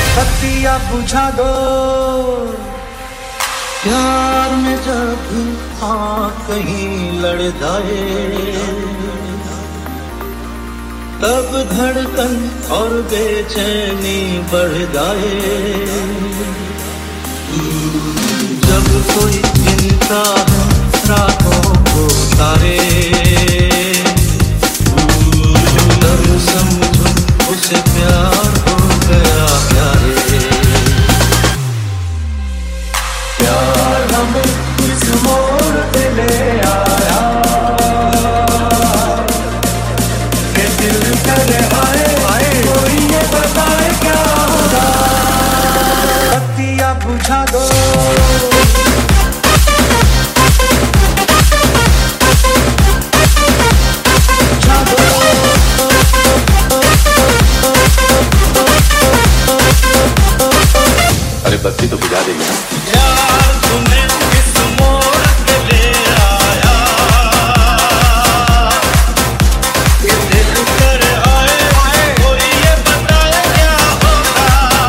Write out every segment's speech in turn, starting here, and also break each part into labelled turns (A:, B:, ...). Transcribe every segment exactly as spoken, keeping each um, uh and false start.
A: बत्तियाँ बुझा दो प्यार में जब आँख कहीं लड़ जाए, तब धड़कन और बेचैनी बढ़ जाए। जब कोई गिनता है रातों को तारे, तब समझो उसे प्यार हो गया प्यारे। प्यार हमें इस मोड़ पे ले आया कि दिल करे आए आए कोई ये बताए क्या होगा। बत्तियाँ बुझा दो
B: बत्ती तो बुझा देगी ना।
A: यार तुम्हें किस मोड़ पे ले आया कि दिल कर आए आए कोई ये बताए क्या होगा।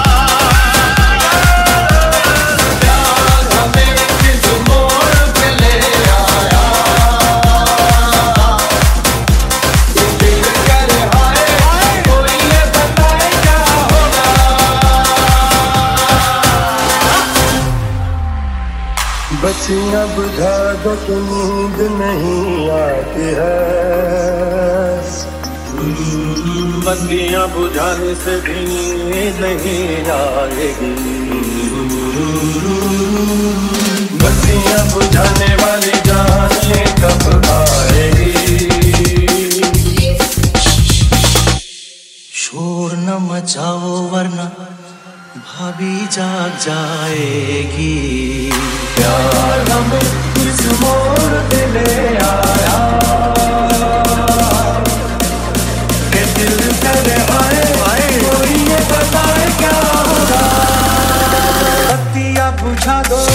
A: यार हमें किस मोड़ पे ले आया कि दिल कर आए आए कोई ये बताए क्या होगा। बत्तियाँ बुझा दो तो नींद नहीं आती है, बत्तियाँ बुझाने से भी नींद नहीं आएगी। बत्तियाँ बुझाने वाली जाने कब आएगी। शोर न मचाओ वरना भाभी जाग जाएगी। प्यार हमें इस मोड़ पे ले आया कि दिल करे आए आए कोई ये बताए क्या होगा। बत्तियाँ बुझा दो